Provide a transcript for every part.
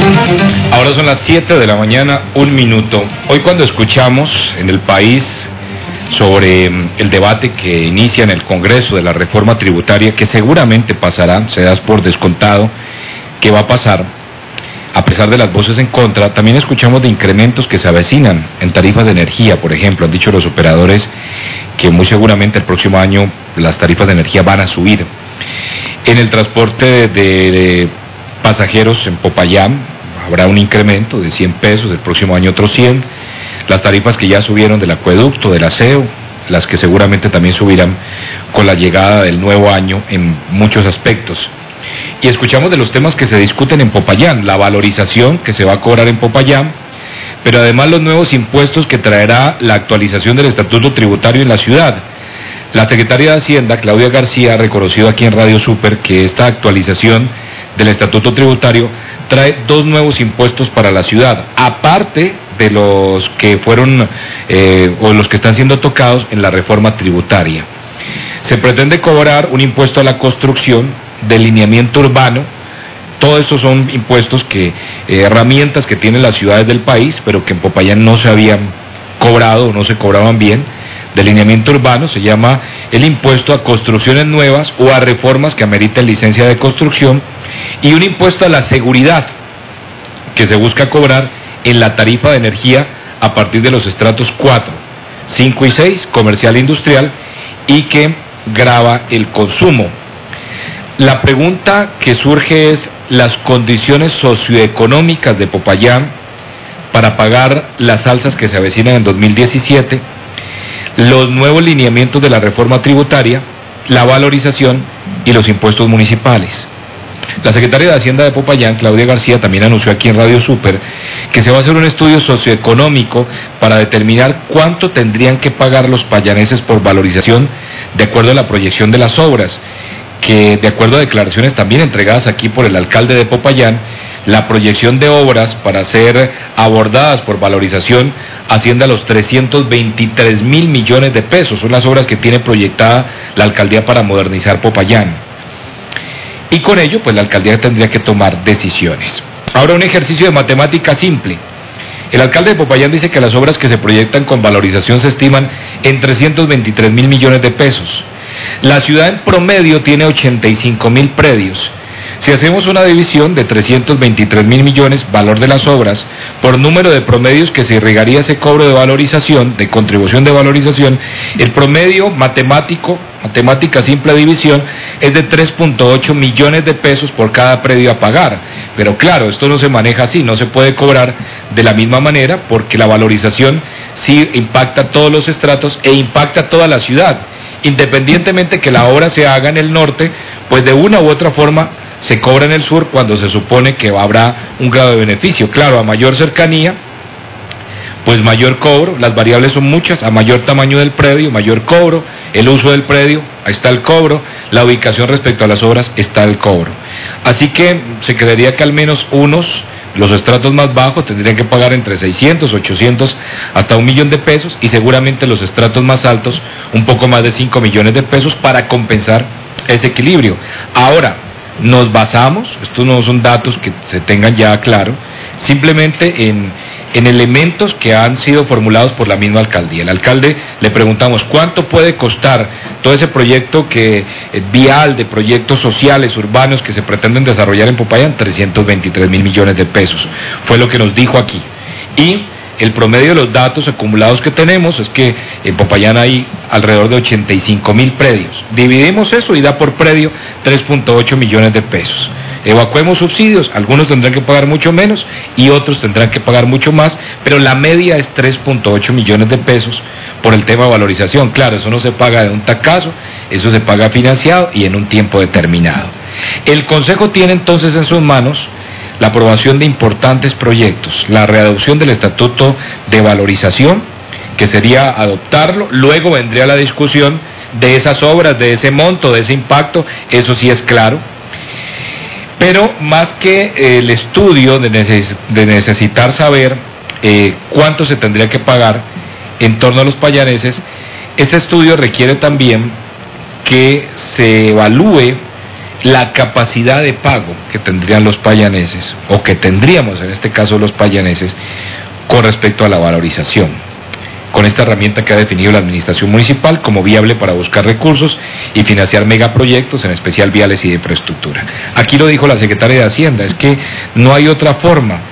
Ahora son las 7 de la mañana, 1 minuto. Hoy cuando escuchamos en el país sobre el debate que inicia en el Congreso de la reforma tributaria, que seguramente pasará, se da por descontado que va a pasar, a pesar de las voces en contra, también escuchamos de incrementos que se avecinan en tarifas de energía, por ejemplo. Han dicho los operadores que muy seguramente el próximo año las tarifas de energía van a subir. En el transporte de pasajeros en Popayán habrá un incremento de 100 pesos, el próximo año otros 100. Las tarifas que ya subieron del acueducto, del aseo, las que seguramente también subirán con la llegada del nuevo año en muchos aspectos. Y escuchamos de los temas que se discuten en Popayán, la valorización que se va a cobrar en Popayán, pero además los nuevos impuestos que traerá la actualización del estatuto tributario en la ciudad. La secretaria de Hacienda, Claudia García, ha reconocido aquí en Radio Super que esta actualización del estatuto tributario trae 2 nuevos impuestos para la ciudad, aparte de los que fueron o los que están siendo tocados en la reforma tributaria. Se pretende cobrar un impuesto a la construcción, delineamiento urbano. Todos estos son impuestos herramientas que tienen las ciudades del país, pero que en Popayán no se habían cobrado o no se cobraban bien. Delineamiento urbano se llama el impuesto a construcciones nuevas o a reformas que ameriten licencia de construcción, y un impuesto a la seguridad que se busca cobrar en la tarifa de energía a partir de los estratos 4, 5 y 6, comercial e industrial, y que grava el consumo. La pregunta que surge es las condiciones socioeconómicas de Popayán para pagar las alzas que se avecinan en 2017, los nuevos lineamientos de la reforma tributaria, la valorización y los impuestos municipales. La secretaria de Hacienda de Popayán, Claudia García, también anunció aquí en Radio Super que se va a hacer un estudio socioeconómico para determinar cuánto tendrían que pagar los payaneses por valorización de acuerdo a la proyección de las obras, que de acuerdo a declaraciones también entregadas aquí por el alcalde de Popayán, la proyección de obras para ser abordadas por valorización asciende a los 323.000 millones de pesos. Son las obras que tiene proyectada la alcaldía para modernizar Popayán. Y con ello, pues la alcaldía tendría que tomar decisiones. Ahora, un ejercicio de matemática simple. El alcalde de Popayán dice que las obras que se proyectan con valorización se estiman en 323.000 millones de pesos. La ciudad en promedio tiene 85.000 predios. Si hacemos una división de 323.000 millones, valor de las obras, por número de promedios que se irrigaría ese cobro de valorización, de contribución de valorización, el promedio matemática simple división, es de 3.8 millones de pesos por cada predio a pagar. Pero claro, esto no se maneja así, no se puede cobrar de la misma manera, porque la valorización sí impacta a todos los estratos e impacta a toda la ciudad. Independientemente que la obra se haga en el norte, pues de una u otra forma se cobra en el sur cuando se supone que habrá un grado de beneficio. Claro, a mayor cercanía, pues mayor cobro, las variables son muchas, a mayor tamaño del predio, mayor cobro, el uso del predio, ahí está el cobro, la ubicación respecto a las obras, está el cobro. Así que se creería que al menos los estratos más bajos tendrían que pagar entre 600, 800 hasta 1 millón de pesos, y seguramente los estratos más altos un poco más de 5 millones de pesos para compensar ese equilibrio. Ahora, nos basamos, estos no son datos que se tengan ya claro, simplemente en elementos que han sido formulados por la misma alcaldía. El alcalde le preguntamos cuánto puede costar todo ese proyecto vial, de proyectos sociales, urbanos que se pretenden desarrollar en Popayán. 323.000 millones de pesos, fue lo que nos dijo aquí. Y el promedio de los datos acumulados que tenemos es que en Popayán hay alrededor de 85.000 predios. Dividimos eso y da por predio 3.8 millones de pesos. Evacuemos subsidios, algunos tendrán que pagar mucho menos y otros tendrán que pagar mucho más, pero la media es 3.8 millones de pesos por el tema de valorización. Claro, eso no se paga de un tacazo, eso se paga financiado y en un tiempo determinado. El Consejo tiene entonces en sus manos la aprobación de importantes proyectos, la readopción del estatuto de valorización, que sería adoptarlo, luego vendría la discusión de esas obras, de ese monto, de ese impacto, eso sí es claro. Pero más que el estudio de necesitar saber cuánto se tendría que pagar en torno a los payaneses, este estudio requiere también que se evalúe la capacidad de pago que tendrían los payaneses, o que tendríamos en este caso los payaneses, con respecto a la valorización, con esta herramienta que ha definido la administración municipal como viable para buscar recursos y financiar megaproyectos, en especial viales y de infraestructura. Aquí lo dijo la secretaria de Hacienda, es que no hay otra forma.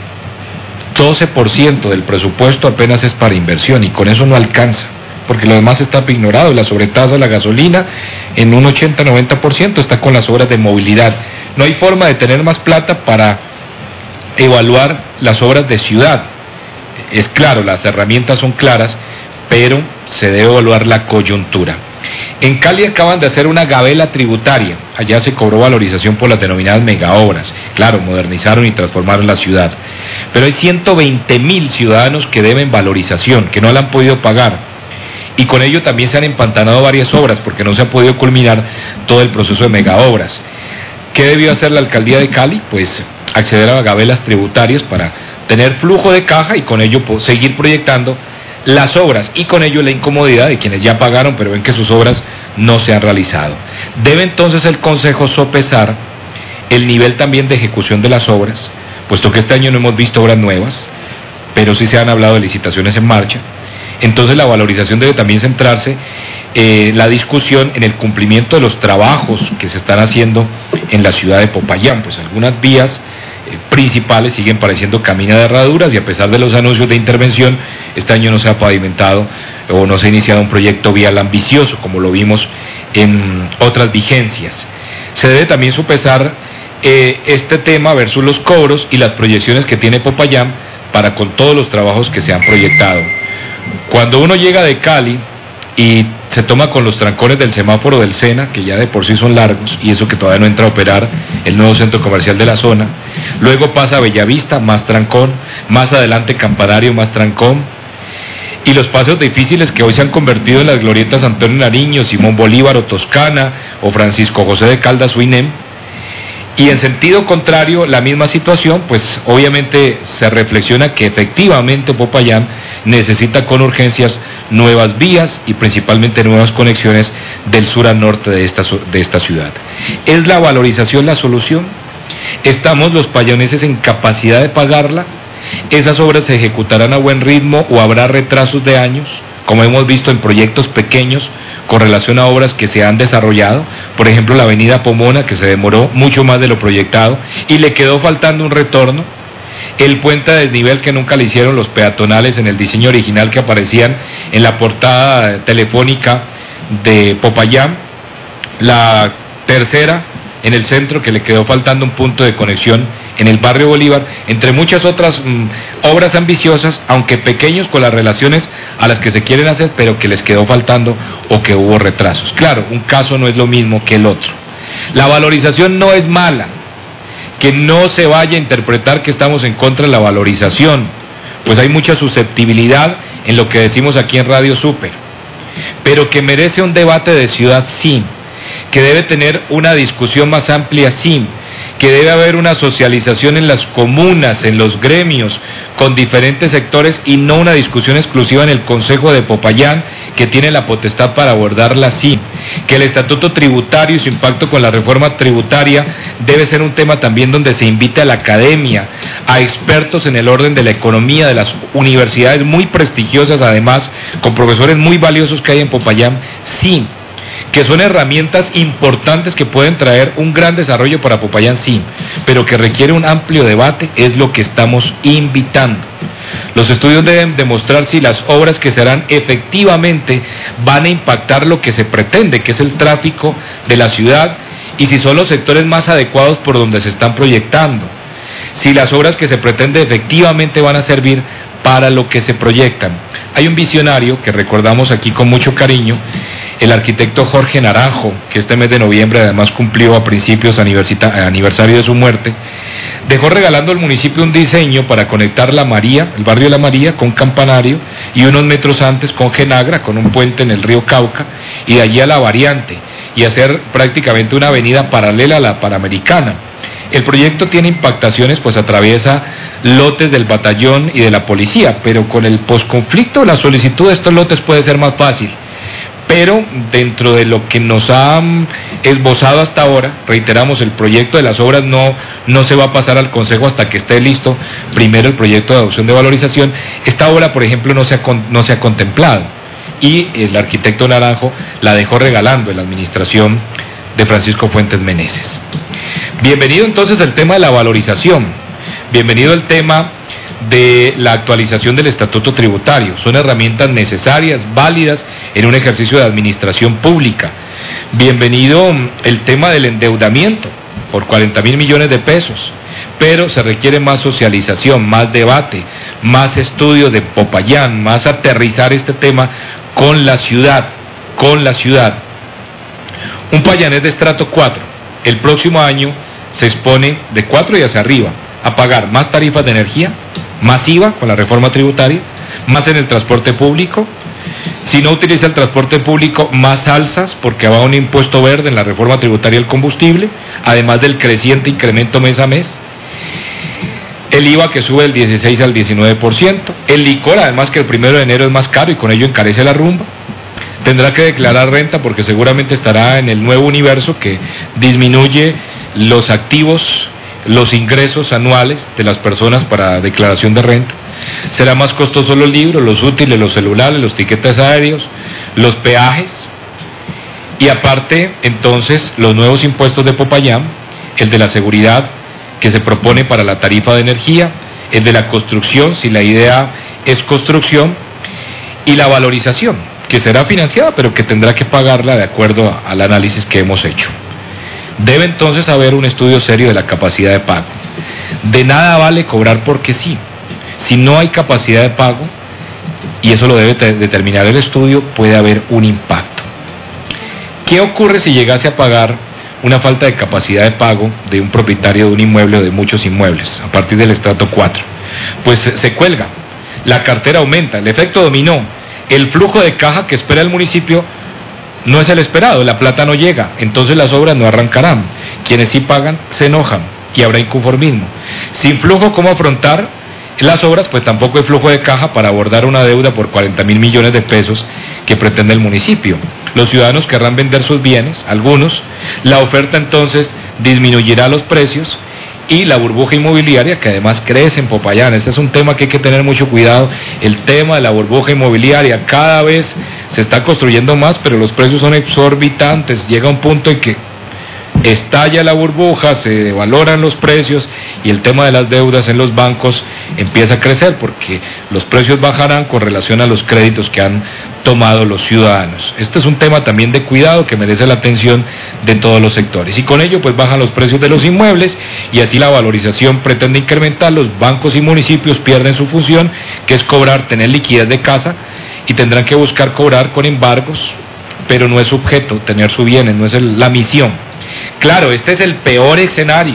12% del presupuesto apenas es para inversión y con eso no alcanza, porque lo demás está ignorado. La sobretasa de la gasolina en un 80-90% está con las obras de movilidad. No hay forma de tener más plata para evaluar las obras de ciudad. Es claro, las herramientas son claras, pero se debe evaluar la coyuntura. En Cali acaban de hacer una gabela tributaria, allá se cobró valorización por las denominadas megaobras, claro, modernizaron y transformaron la ciudad, pero hay 120.000 ciudadanos que deben valorización, que no la han podido pagar, y con ello también se han empantanado varias obras, porque no se ha podido culminar todo el proceso de megaobras. ¿Qué debió hacer la alcaldía de Cali? Pues acceder a gabelas tributarias para tener flujo de caja y con ello seguir proyectando las obras, y con ello la incomodidad de quienes ya pagaron pero ven que sus obras no se han realizado. Debe entonces el Consejo sopesar el nivel también de ejecución de las obras, puesto que este año no hemos visto obras nuevas, pero sí se han hablado de licitaciones en marcha. Entonces la valorización debe también centrarse la discusión en el cumplimiento de los trabajos que se están haciendo en la ciudad de Popayán, pues algunas vías principales siguen pareciendo camino de herraduras y a pesar de los anuncios de intervención, este año no se ha pavimentado o no se ha iniciado un proyecto vial ambicioso como lo vimos en otras vigencias. Se debe también sopesar este tema versus los cobros y las proyecciones que tiene Popayán para con todos los trabajos que se han proyectado. Cuando uno llega de Cali y se toma con los trancones del semáforo del Sena, que ya de por sí son largos, y eso que todavía no entra a operar el nuevo centro comercial de la zona, luego pasa a Bellavista, más trancón, más adelante Campanario, más trancón, y los pasos difíciles que hoy se han convertido en las glorietas Antonio Nariño, Simón Bolívar o Toscana, o Francisco José de Caldas o INEM, y en sentido contrario, la misma situación, pues obviamente se reflexiona que efectivamente Popayán necesita con urgencias nuevas vías y principalmente nuevas conexiones del sur al norte de esta ciudad. ¿Es la valorización la solución? ¿Estamos los payaneses en capacidad de pagarla? ¿Esas obras se ejecutarán a buen ritmo o habrá retrasos de años, como hemos visto en proyectos pequeños con relación a obras que se han desarrollado? Por ejemplo, la avenida Pomona, que se demoró mucho más de lo proyectado y le quedó faltando un retorno. El puente a desnivel que nunca le hicieron los peatonales en el diseño original que aparecían en la portada telefónica de Popayán. La tercera en el centro, que le quedó faltando un punto de conexión en el barrio Bolívar, entre muchas otras obras ambiciosas, aunque pequeños con las relaciones a las que se quieren hacer, pero que les quedó faltando o que hubo retrasos. Claro, un caso no es lo mismo que el otro. La valorización no es mala, que no se vaya a interpretar que estamos en contra de la valorización, pues hay mucha susceptibilidad en lo que decimos aquí en Radio Super, pero que merece un debate de ciudad, sí, que debe tener una discusión más amplia, sí, que debe haber una socialización en las comunas, en los gremios, con diferentes sectores y no una discusión exclusiva en el Consejo de Popayán, que tiene la potestad para abordarla así, que el estatuto tributario y su impacto con la reforma tributaria debe ser un tema también donde se invite a la academia, a expertos en el orden de la economía de las universidades muy prestigiosas, además, con profesores muy valiosos que hay en Popayán, sí, que son herramientas importantes que pueden traer un gran desarrollo para Popayán, sí, pero que requiere un amplio debate, es lo que estamos invitando. Los estudios deben demostrar si las obras que se harán efectivamente van a impactar lo que se pretende, que es el tráfico de la ciudad, y si son los sectores más adecuados por donde se están proyectando, si las obras que se pretende efectivamente van a servir para lo que se proyectan. Hay un visionario que recordamos aquí con mucho cariño, el arquitecto Jorge Naranjo, que este mes de noviembre además cumplió a principios aniversario de su muerte, dejó regalando al municipio un diseño para conectar La María, el barrio de La María, con Campanario, y unos metros antes con Genagra, con un puente en el río Cauca, y de allí a La Variante, y hacer prácticamente una avenida paralela a la Panamericana. El proyecto tiene impactaciones, pues atraviesa lotes del batallón y de la policía, pero con el posconflicto la solicitud de estos lotes puede ser más fácil. pero dentro de lo que nos han esbozado hasta ahora, reiteramos, el proyecto de las obras no se va a pasar al Consejo hasta que esté listo primero el proyecto de adopción de valorización. Esta obra, por ejemplo, no se ha contemplado, y el arquitecto Naranjo la dejó regalando en la administración de Francisco Fuentes Meneses. Bienvenido entonces el tema de la valorización, bienvenido el tema de la actualización del estatuto tributario. Son herramientas necesarias, válidas en un ejercicio de administración pública. Bienvenido el tema del endeudamiento por 40.000 millones de pesos, pero se requiere más socialización, más debate, más estudio de Popayán, más aterrizar este tema con la ciudad. Un payanés de estrato 4, el próximo año se expone de 4 y hacia arriba a pagar más tarifas de energía, más IVA con la reforma tributaria, más en el transporte público. Si no utiliza el transporte público, más alzas, porque va un impuesto verde en la reforma tributaria del combustible, además del creciente incremento mes a mes. El IVA que sube del 16 al 19%. El licor, además, que el 1 de enero es más caro y con ello encarece la rumba. Tendrá que declarar renta porque seguramente estará en el nuevo universo que disminuye los activos, los ingresos anuales de las personas para declaración de renta. Será más costoso los libros, los útiles, los celulares, los tiquetes aéreos, los peajes, y aparte entonces los nuevos impuestos de Popayán, el de la seguridad que se propone para la tarifa de energía, el de la construcción, si la idea es construcción, y la valorización, que será financiada pero que tendrá que pagarla de acuerdo al análisis que hemos hecho. Debe entonces haber un estudio serio de la capacidad de pago. De nada vale cobrar porque sí. Si no hay capacidad de pago, y eso lo debe determinar el estudio, puede haber un impacto. ¿Qué ocurre si llegase a pagar una falta de capacidad de pago de un propietario de un inmueble o de muchos inmuebles a partir del estrato 4? Pues se cuelga, la cartera aumenta, el efecto dominó, el flujo de caja que espera el municipio no es el esperado, la plata no llega, entonces las obras no arrancarán, quienes sí pagan se enojan y habrá inconformismo. Sin flujo, ¿cómo afrontar las obras? Pues tampoco hay flujo de caja para abordar una deuda por 40.000 millones de pesos que pretende el municipio. Los ciudadanos querrán vender sus bienes, algunos, la oferta entonces disminuirá los precios y la burbuja inmobiliaria, que además crece en Popayán. Este es un tema que hay que tener mucho cuidado, el tema de la burbuja inmobiliaria. Cada vez se está construyendo más, pero los precios son exorbitantes. Llega un punto en que estalla la burbuja, se devaloran los precios y el tema de las deudas en los bancos empieza a crecer porque los precios bajarán con relación a los créditos que han tomado los ciudadanos. Este es un tema también de cuidado que merece la atención de todos los sectores, y con ello pues bajan los precios de los inmuebles y así la valorización pretende incrementar. Los bancos y municipios pierden su función, que es cobrar, tener liquidez de casa, y tendrán que buscar cobrar con embargos, pero no es su objeto tener su bien, no es la misión. Claro, este es el peor escenario,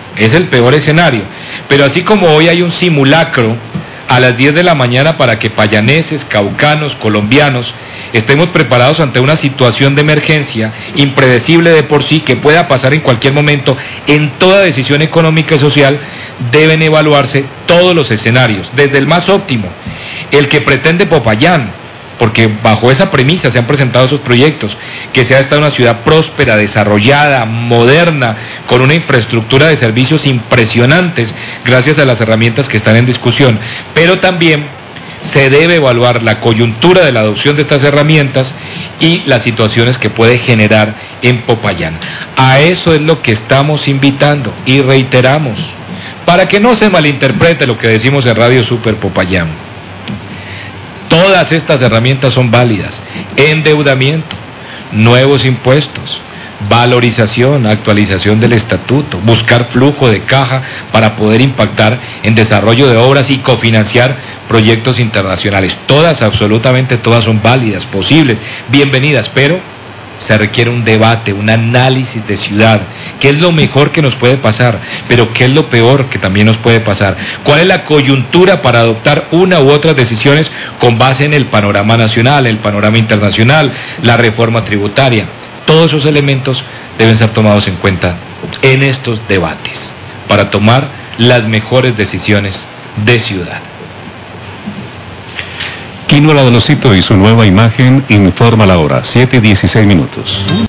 pero así como hoy hay un simulacro a las 10 de la mañana para que payaneses, caucanos, colombianos estemos preparados ante una situación de emergencia impredecible de por sí, que pueda pasar en cualquier momento, en toda decisión económica y social deben evaluarse todos los escenarios, desde el más óptimo, el que pretende Popayán, porque bajo esa premisa se han presentado esos proyectos, que sea esta una ciudad próspera, desarrollada, moderna, con una infraestructura de servicios impresionantes, gracias a las herramientas que están en discusión, pero también se debe evaluar la coyuntura de la adopción de estas herramientas y las situaciones que puede generar en Popayán. A eso es lo que estamos invitando y reiteramos, para que no se malinterprete lo que decimos en Radio Super Popayán. Todas estas herramientas son válidas: endeudamiento, nuevos impuestos, valorización, actualización del estatuto, buscar flujo de caja para poder impactar en desarrollo de obras y cofinanciar proyectos internacionales. Todas, absolutamente todas son válidas, posibles, bienvenidas, pero se requiere un debate, un análisis de ciudad. ¿Qué es lo mejor que nos puede pasar? Pero ¿qué es lo peor que también nos puede pasar? ¿Cuál es la coyuntura para adoptar una u otras decisiones con base en el panorama nacional, el panorama internacional, la reforma tributaria? Todos esos elementos deben ser tomados en cuenta en estos debates para tomar las mejores decisiones de ciudad. Quinola Dolocito y su nueva imagen informa la hora, 7:16 minutos.